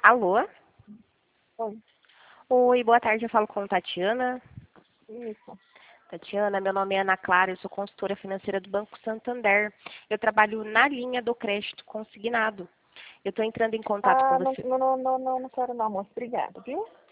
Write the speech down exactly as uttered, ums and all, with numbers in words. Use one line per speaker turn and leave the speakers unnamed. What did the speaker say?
Alô?
Oi.
Oi, boa tarde, eu falo com Tatiana.
Isso.
Tatiana, meu nome é Ana Clara, eu sou consultora financeira do Banco Santander. Eu trabalho na linha do crédito consignado. Eu estou entrando em contato com
Ah, não,
você.
não, não, não, não, não quero não, moço. Obrigada, viu?